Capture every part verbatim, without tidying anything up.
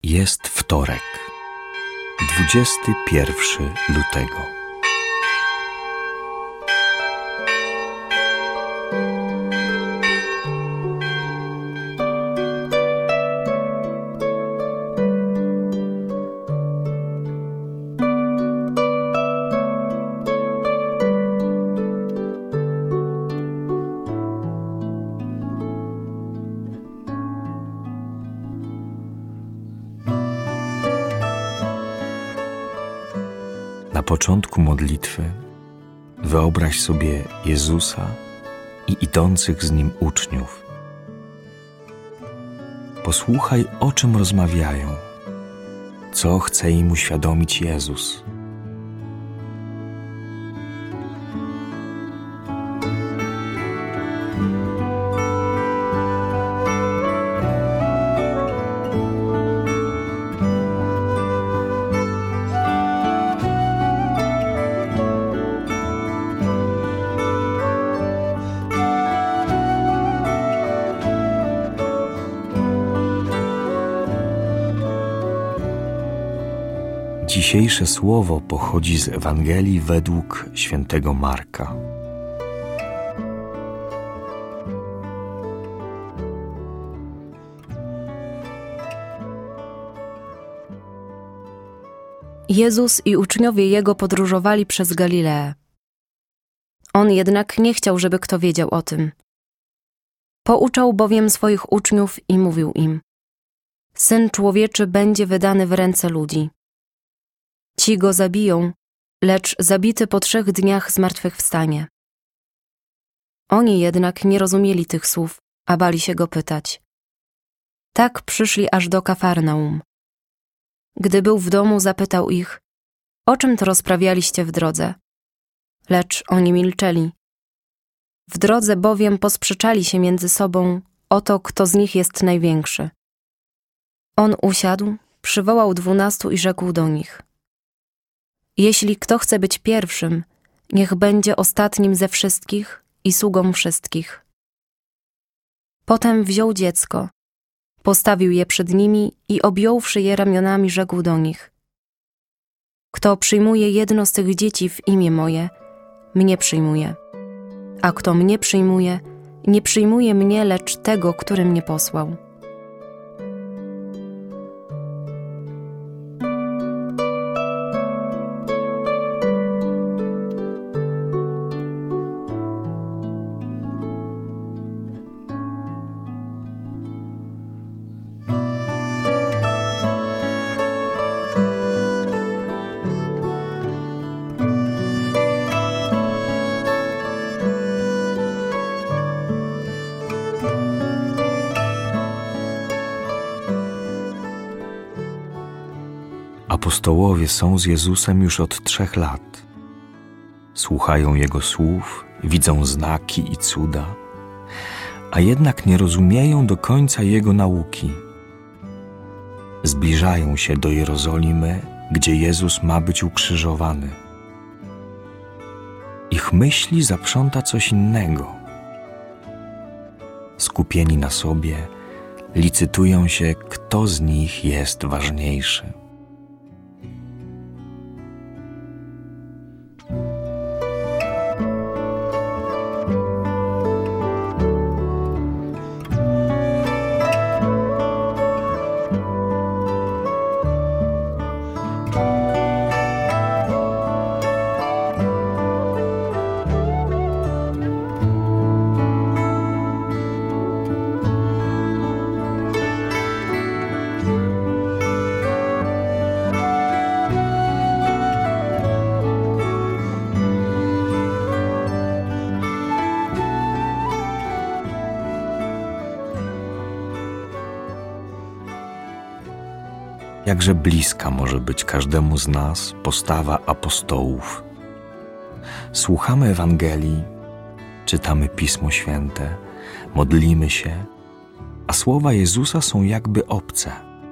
Jest wtorek, dwudziestego pierwszego lutego. Na początku modlitwy wyobraź sobie Jezusa i idących z Nim uczniów. Posłuchaj, o czym rozmawiają, co chce im uświadomić Jezus. Dzisiejsze słowo pochodzi z Ewangelii według świętego Marka. Jezus i uczniowie Jego podróżowali przez Galileę. On jednak nie chciał, żeby kto wiedział o tym. Pouczał bowiem swoich uczniów i mówił im: Syn Człowieczy będzie wydany w ręce ludzi. Ci go zabiją, lecz zabity po trzech dniach zmartwychwstanie. Oni jednak nie rozumieli tych słów, a bali się go pytać. Tak przyszli aż do Kafarnaum. Gdy był w domu, zapytał ich: o czym to rozprawialiście w drodze? Lecz oni milczeli. W drodze bowiem posprzeczali się między sobą o to, kto z nich jest największy. On usiadł, przywołał dwunastu i rzekł do nich: Jeśli kto chce być pierwszym, niech będzie ostatnim ze wszystkich i sługą wszystkich. Potem wziął dziecko, postawił je przed nimi i objąwszy je ramionami, rzekł do nich: Kto przyjmuje jedno z tych dzieci w imię moje, mnie przyjmuje, a kto mnie przyjmuje, nie przyjmuje mnie, lecz tego, który mnie posłał. Apostołowie są z Jezusem już od trzech lat. Słuchają Jego słów, widzą znaki i cuda, a jednak nie rozumieją do końca Jego nauki. Zbliżają się do Jerozolimy, gdzie Jezus ma być ukrzyżowany. Ich myśli zaprząta coś innego. Skupieni na sobie, licytują się, kto z nich jest ważniejszy. Jakże bliska może być każdemu z nas postawa apostołów. Słuchamy Ewangelii, czytamy Pismo Święte, modlimy się, a słowa Jezusa są jakby obce.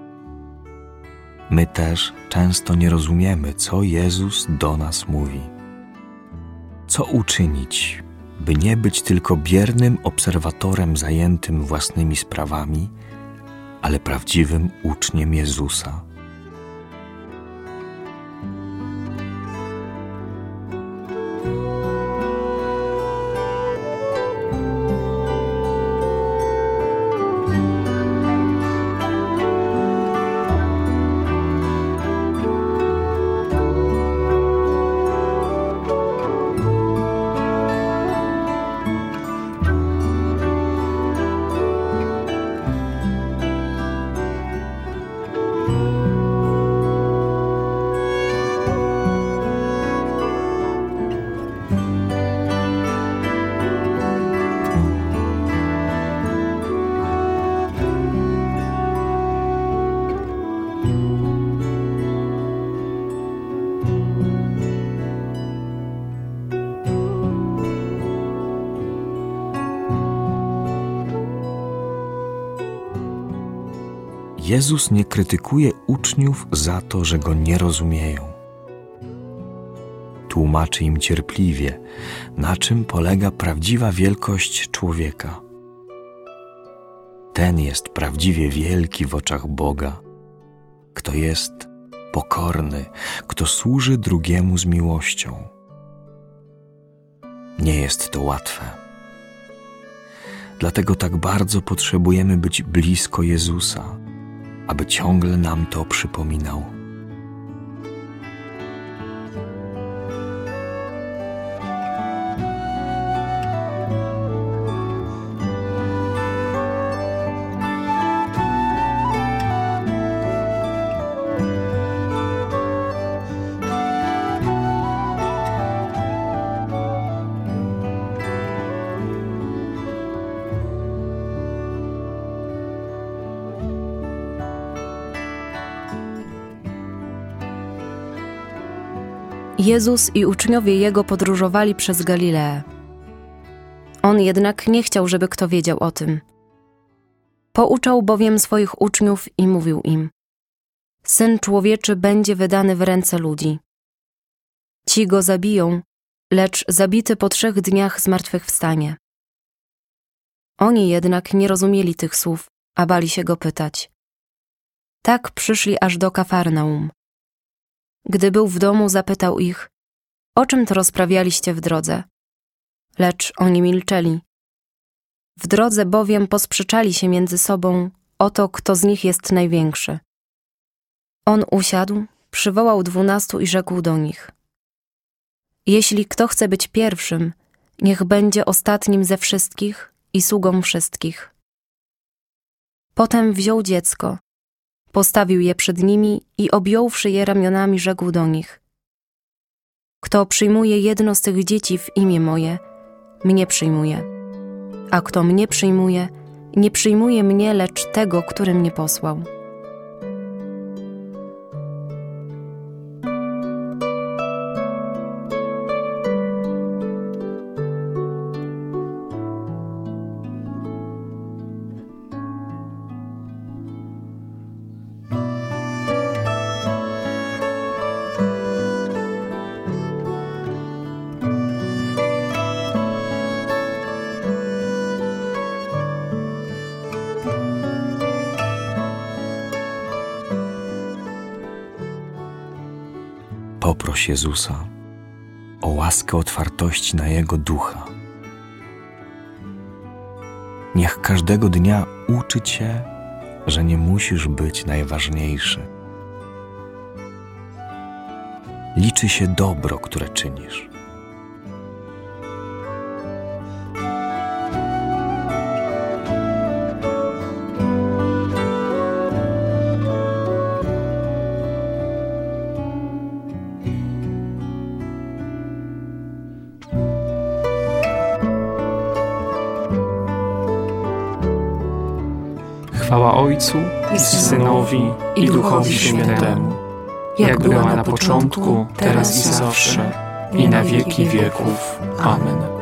My też często nie rozumiemy, co Jezus do nas mówi. Co uczynić, by nie być tylko biernym obserwatorem zajętym własnymi sprawami, ale prawdziwym uczniem Jezusa. Jezus nie krytykuje uczniów za to, że Go nie rozumieją. Tłumaczy im cierpliwie, na czym polega prawdziwa wielkość człowieka. Ten jest prawdziwie wielki w oczach Boga, kto jest pokorny, kto służy drugiemu z miłością. Nie jest to łatwe. Dlatego tak bardzo potrzebujemy być blisko Jezusa, aby ciągle nam to przypominał. Jezus i uczniowie Jego podróżowali przez Galileę. On jednak nie chciał, żeby kto wiedział o tym. Pouczał bowiem swoich uczniów i mówił im: Syn Człowieczy będzie wydany w ręce ludzi. Ci Go zabiją, lecz zabity po trzech dniach zmartwychwstanie. Oni jednak nie rozumieli tych słów, a bali się Go pytać. Tak przyszli aż do Kafarnaum. Gdy był w domu, zapytał ich: O czym to rozprawialiście w drodze? Lecz oni milczeli. W drodze bowiem posprzeczali się między sobą o to, kto z nich jest największy. On usiadł, przywołał dwunastu i rzekł do nich: Jeśli kto chce być pierwszym, niech będzie ostatnim ze wszystkich i sługą wszystkich. Potem wziął dziecko, postawił je przed nimi i objąwszy je ramionami, rzekł do nich: Kto przyjmuje jedno z tych dzieci w imię moje, mnie przyjmuje, a kto mnie przyjmuje, nie przyjmuje mnie, lecz tego, który mnie posłał. Poproś Jezusa o łaskę otwartości na Jego ducha. Niech każdego dnia uczy Cię, że nie musisz być najważniejszy. Liczy się dobro, które czynisz. Chwała Ojcu i Synowi i Duchowi Świętemu, jak była na początku, teraz i zawsze, i na wieki wieków. Amen.